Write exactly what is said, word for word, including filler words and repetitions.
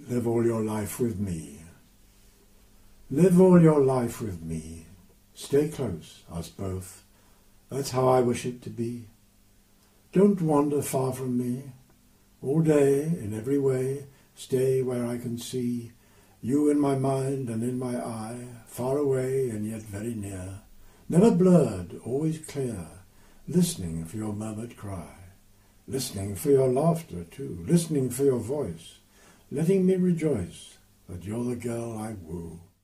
Live all your life with me. Live all your life with me. Stay close, us both. That's how I wish it to be. Don't wander far from me. All day, in every way, stay where I can see you in my mind and in my eye, far away and yet very near. Never blurred, always clear, listening for your murmured cry. Listening for your laughter, too, listening for your voice, letting me rejoice that you're the girl I woo.